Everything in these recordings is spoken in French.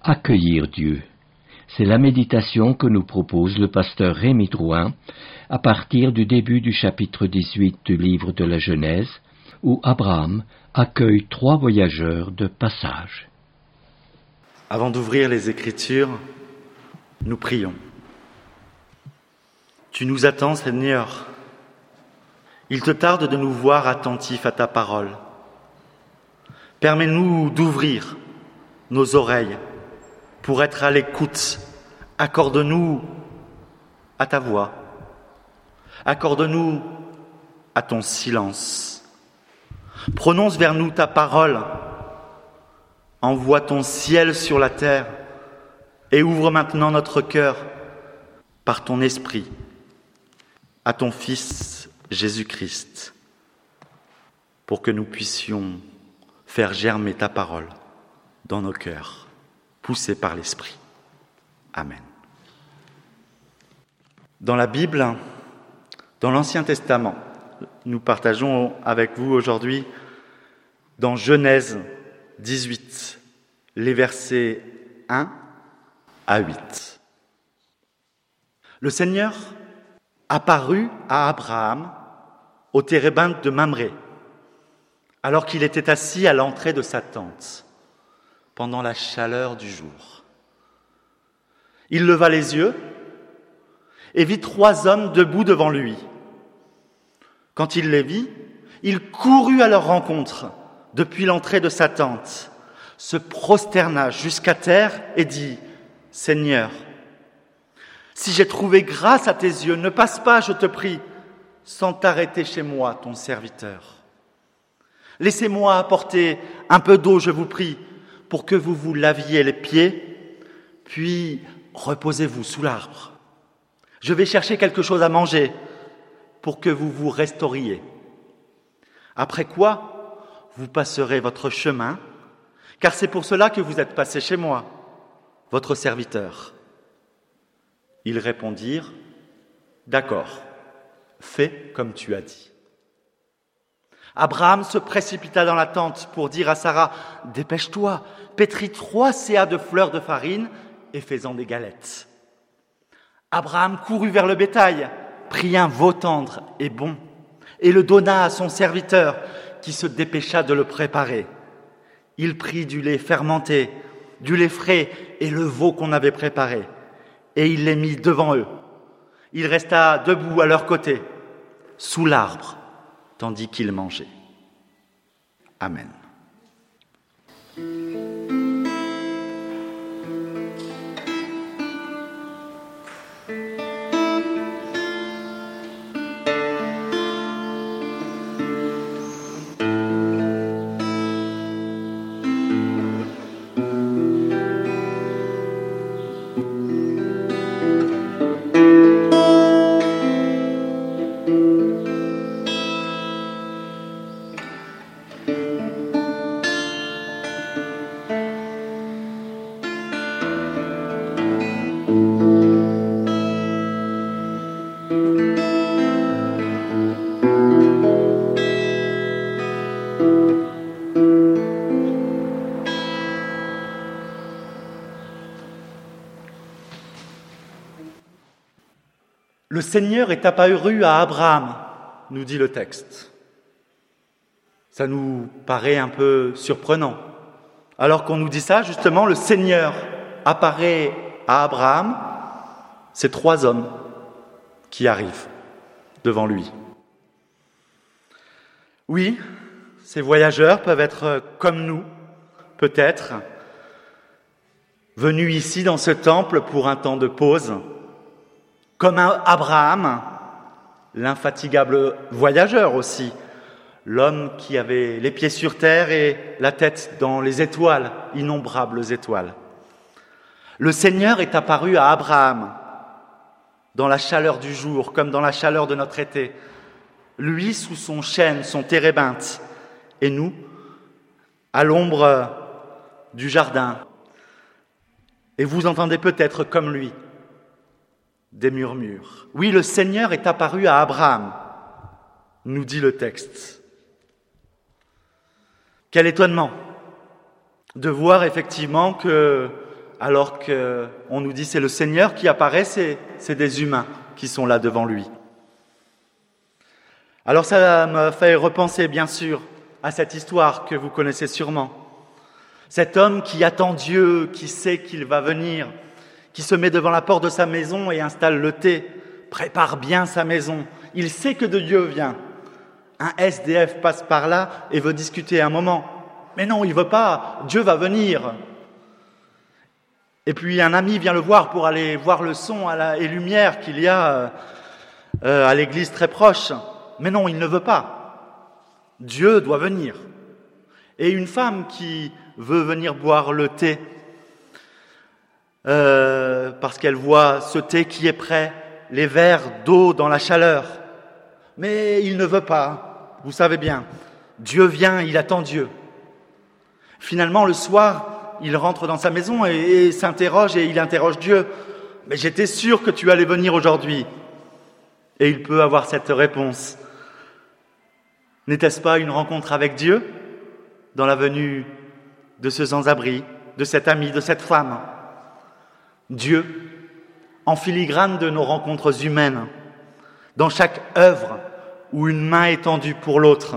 Accueillir Dieu. C'est la méditation que nous propose le pasteur Rémi Drouin à partir du début du chapitre 18 du livre de la Genèse, où Abraham accueille 3 voyageurs de passage. Avant d'ouvrir les Écritures, nous prions. Tu nous attends, Seigneur. Il te tarde de nous voir attentifs à ta parole. Permets-nous d'ouvrir nos oreilles pour être à l'écoute. Accorde-nous à ta voix. Accorde-nous à ton silence. Prononce vers nous ta parole. Envoie ton ciel sur la terre et ouvre maintenant notre cœur par ton esprit à ton Fils Jésus-Christ pour que nous puissions faire germer ta parole dans nos cœurs, poussés par l'Esprit. Amen. Dans la Bible, dans l'Ancien Testament, nous partageons avec vous aujourd'hui dans Genèse 18, les versets 1 à 8. Le Seigneur apparut à Abraham au térébinthe de Mamré, alors qu'il était assis à l'entrée de sa tente, pendant la chaleur du jour. Il leva les yeux et vit 3 hommes debout devant lui. Quand il les vit, il courut à leur rencontre depuis l'entrée de sa tente, se prosterna jusqu'à terre et dit : « Seigneur, si j'ai trouvé grâce à tes yeux, ne passe pas, je te prie, sans t'arrêter chez moi, ton serviteur. Laissez-moi apporter un peu d'eau, je vous prie, pour que vous vous laviez les pieds, puis reposez-vous sous l'arbre. Je vais chercher quelque chose à manger pour que vous vous restauriez. Après quoi, vous passerez votre chemin, car c'est pour cela que vous êtes passé chez moi, votre serviteur. » Ils répondirent : « D'accord, fais comme tu as dit. » Abraham se précipita dans la tente pour dire à Sarah : « Dépêche-toi, pétris 3 seas de fleurs de farine et fais-en des galettes. » Abraham courut vers le bétail, prit un veau tendre et bon, et le donna à son serviteur, qui se dépêcha de le préparer. Il prit du lait fermenté, du lait frais et le veau qu'on avait préparé, et il les mit devant eux. Il resta debout à leur côté, sous l'arbre, tandis qu'ils mangeaient. Amen. Le Seigneur est apparu à Abraham, nous dit le texte. Ça nous paraît un peu surprenant. Alors qu'on nous dit ça, justement, le Seigneur apparaît à Abraham, c'est 3 hommes qui arrivent devant lui. Oui, ces voyageurs peuvent être comme nous, peut-être, venus ici dans ce temple pour un temps de pause, comme Abraham, l'infatigable voyageur aussi, l'homme qui avait les pieds sur terre et la tête dans les étoiles, innombrables étoiles. Le Seigneur est apparu à Abraham dans la chaleur du jour, comme dans la chaleur de notre été, lui sous son chêne, son térébinthe, et nous, à l'ombre du jardin. Et vous entendez peut-être comme lui des murmures. Oui, le Seigneur est apparu à Abraham, nous dit le texte. Quel étonnement de voir effectivement que alors qu'on nous dit c'est le Seigneur qui apparaît, c'est des humains qui sont là devant lui. Alors ça me fait repenser bien sûr à cette histoire que vous connaissez sûrement. Cet homme qui attend Dieu, qui sait qu'il va venir, qui se met devant la porte de sa maison et installe le thé, prépare bien sa maison. Il sait que de Dieu vient. Un SDF passe par là et veut discuter un moment. Mais non, il veut pas. Dieu va venir. Et puis un ami vient le voir pour aller voir le son et lumière qu'il y a à l'église très proche. Mais non, il ne veut pas. Dieu doit venir. Et une femme qui veut venir boire le thé, parce qu'elle voit ce thé qui est prêt, les verres d'eau dans la chaleur. Mais il ne veut pas. Vous savez bien, Dieu vient, il attend Dieu. Finalement, le soir, il rentre dans sa maison et s'interroge et il interroge Dieu. « Mais j'étais sûr que tu allais venir aujourd'hui. » Et il peut avoir cette réponse. N'était-ce pas une rencontre avec Dieu dans la venue de ce sans-abri, de cet ami, de cette femme? Dieu, en filigrane de nos rencontres humaines, dans chaque œuvre où une main est tendue pour l'autre,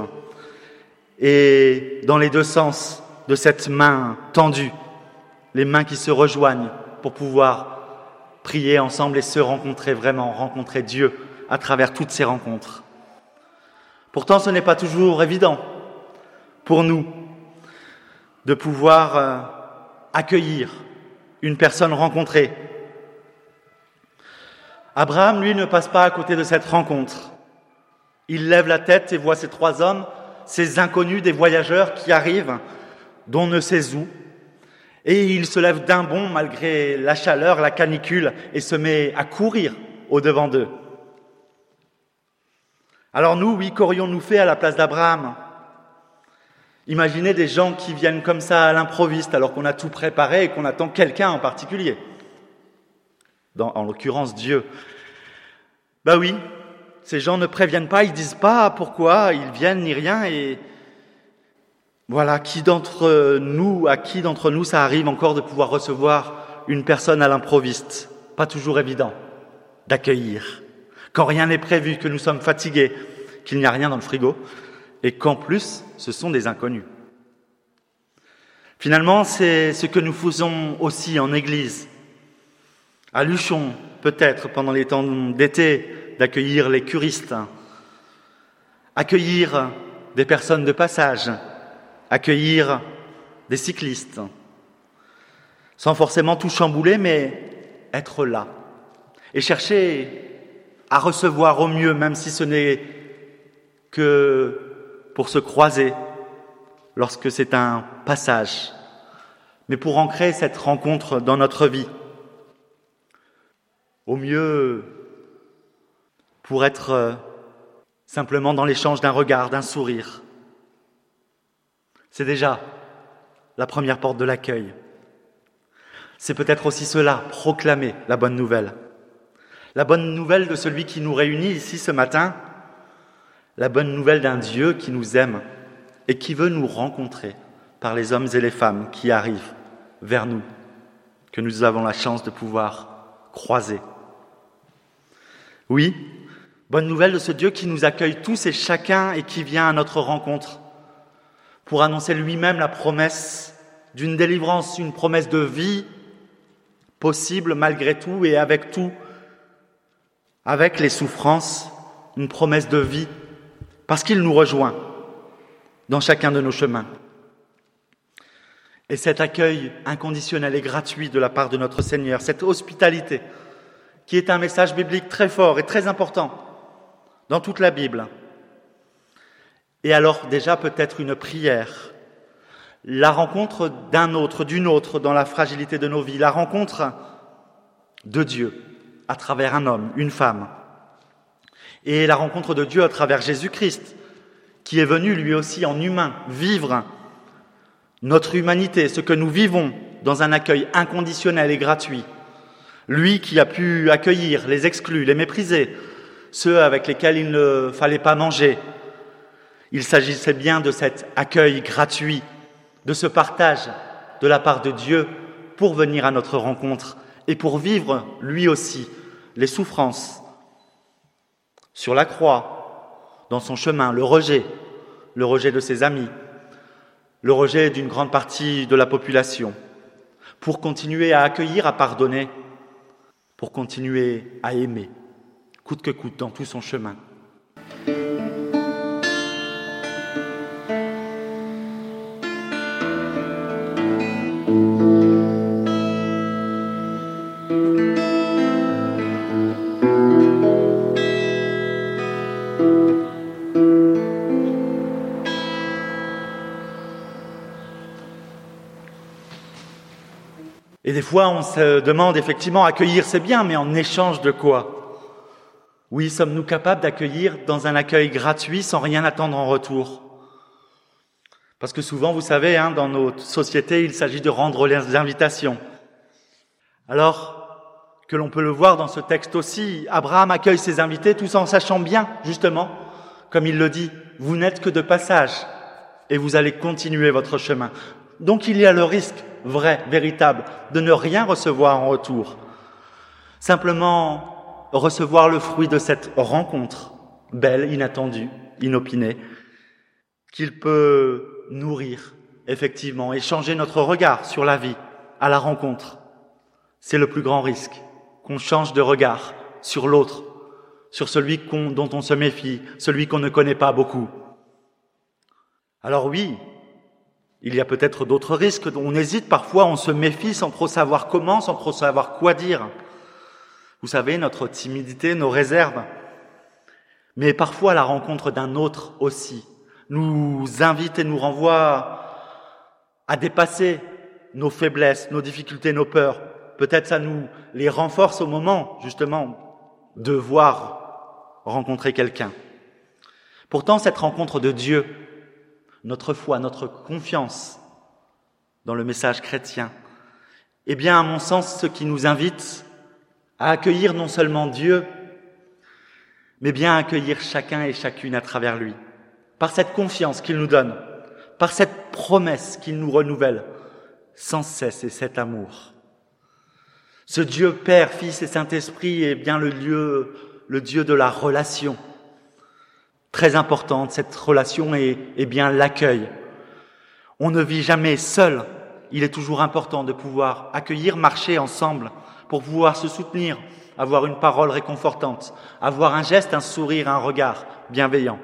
et dans les deux sens de cette main tendue, les mains qui se rejoignent pour pouvoir prier ensemble et se rencontrer vraiment, rencontrer Dieu à travers toutes ces rencontres. Pourtant, ce n'est pas toujours évident pour nous de pouvoir accueillir une personne rencontrée. Abraham, lui, ne passe pas à côté de cette rencontre. Il lève la tête et voit ces trois hommes, ces inconnus des voyageurs qui arrivent, dont on ne sait où. Et il se lève d'un bond malgré la chaleur, la canicule, et se met à courir au-devant d'eux. Alors nous, oui, qu'aurions-nous fait à la place d'Abraham? Imaginez des gens qui viennent comme ça à l'improviste alors qu'on a tout préparé et qu'on attend quelqu'un en particulier. En l'occurrence, Dieu. Ben oui, ces gens ne préviennent pas, ils disent pas pourquoi ils viennent ni rien et voilà, à qui d'entre nous ça arrive encore de pouvoir recevoir une personne à l'improviste? Pas toujours évident d'accueillir. Quand rien n'est prévu, que nous sommes fatigués, qu'il n'y a rien dans le frigo et qu'en plus, ce sont des inconnus. Finalement, c'est ce que nous faisons aussi en Église. À Luchon, peut-être, pendant les temps d'été, d'accueillir les curistes, accueillir des personnes de passage, accueillir des cyclistes, sans forcément tout chambouler, mais être là et chercher à recevoir au mieux, même si ce n'est que pour se croiser lorsque c'est un passage, mais pour ancrer cette rencontre dans notre vie. Au mieux, pour être simplement dans l'échange d'un regard, d'un sourire. C'est déjà la première porte de l'accueil. C'est peut-être aussi cela, proclamer la bonne nouvelle. La bonne nouvelle de celui qui nous réunit ici ce matin, la bonne nouvelle d'un Dieu qui nous aime et qui veut nous rencontrer par les hommes et les femmes qui arrivent vers nous, que nous avons la chance de pouvoir croiser. Oui, bonne nouvelle de ce Dieu qui nous accueille tous et chacun et qui vient à notre rencontre pour annoncer lui-même la promesse d'une délivrance, une promesse de vie possible malgré tout et avec tout, avec les souffrances, une promesse de vie, parce qu'il nous rejoint dans chacun de nos chemins. Et cet accueil inconditionnel et gratuit de la part de notre Seigneur, cette hospitalité, qui est un message biblique très fort et très important dans toute la Bible. Et alors déjà peut-être une prière, la rencontre d'un autre, d'une autre dans la fragilité de nos vies, la rencontre de Dieu à travers un homme, une femme, et la rencontre de Dieu à travers Jésus-Christ, qui est venu lui aussi en humain vivre notre humanité, ce que nous vivons dans un accueil inconditionnel et gratuit. Lui qui a pu accueillir les exclus, les méprisés, ceux avec lesquels il ne fallait pas manger. Il s'agissait bien de cet accueil gratuit, de ce partage de la part de Dieu pour venir à notre rencontre et pour vivre, lui aussi, les souffrances sur la croix, dans son chemin, le rejet de ses amis, le rejet d'une grande partie de la population, pour continuer à accueillir, à pardonner, pour continuer à aimer, coûte que coûte, dans tout son chemin. Et des fois, on se demande effectivement, accueillir c'est bien, mais en échange de quoi ? Oui, sommes-nous capables d'accueillir dans un accueil gratuit sans rien attendre en retour ? Parce que souvent, vous savez, dans notre société, il s'agit de rendre les invitations. Alors que l'on peut le voir dans ce texte aussi, Abraham accueille ses invités tout en sachant bien, justement, comme il le dit, vous n'êtes que de passage et vous allez continuer votre chemin. Donc il y a le risque vrai, véritable, de ne rien recevoir en retour. Simplement recevoir le fruit de cette rencontre, belle, inattendue, inopinée, qu'il peut nourrir, effectivement, et changer notre regard sur la vie, à la rencontre. C'est le plus grand risque, qu'on change de regard sur l'autre, sur celui dont on se méfie, celui qu'on ne connaît pas beaucoup. Alors oui, il y a peut-être d'autres risques, on hésite parfois, on se méfie sans trop savoir comment, sans trop savoir quoi dire. Vous savez, notre timidité, nos réserves. Mais parfois la rencontre d'un autre aussi nous invite et nous renvoie à dépasser nos faiblesses, nos difficultés, nos peurs. Peut-être ça nous les renforce au moment, justement, de voir rencontrer quelqu'un. Pourtant, cette rencontre de Dieu, notre foi, notre confiance dans le message chrétien, est bien, à mon sens, ce qui nous invite à accueillir non seulement Dieu, mais bien à accueillir chacun et chacune à travers lui, par cette confiance qu'il nous donne, par cette promesse qu'il nous renouvelle sans cesse et cet amour. Ce Dieu Père, Fils et Saint-Esprit est bien le Dieu de la relation. Très importante, cette relation est bien l'accueil. On ne vit jamais seul. Il est toujours important de pouvoir accueillir, marcher ensemble pour pouvoir se soutenir, avoir une parole réconfortante, avoir un geste, un sourire, un regard bienveillant.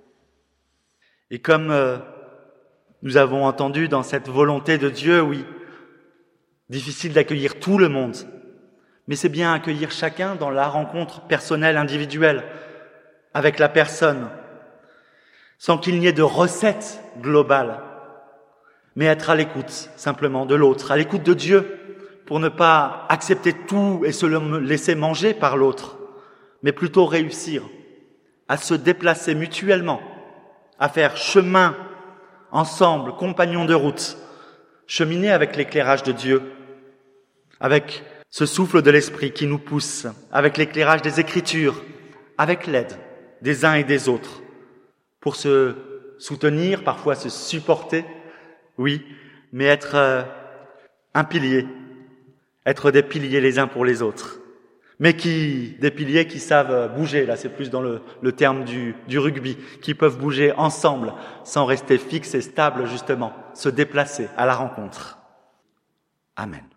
Et comme nous avons entendu dans cette volonté de Dieu, oui, difficile d'accueillir tout le monde, mais c'est bien accueillir chacun dans la rencontre personnelle, individuelle, avec la personne, sans qu'il n'y ait de recette globale, mais être à l'écoute simplement de l'autre, à l'écoute de Dieu, pour ne pas accepter tout et se laisser manger par l'autre, mais plutôt réussir à se déplacer mutuellement, à faire chemin ensemble, compagnons de route, cheminer avec l'éclairage de Dieu, avec ce souffle de l'Esprit qui nous pousse, avec l'éclairage des Écritures, avec l'aide des uns et des autres, pour se soutenir, parfois se supporter, oui, mais être un pilier, être des piliers les uns pour les autres, mais des piliers qui savent bouger, là c'est plus dans le terme du rugby, qui peuvent bouger ensemble, sans rester fixes et stables justement, se déplacer à la rencontre. Amen.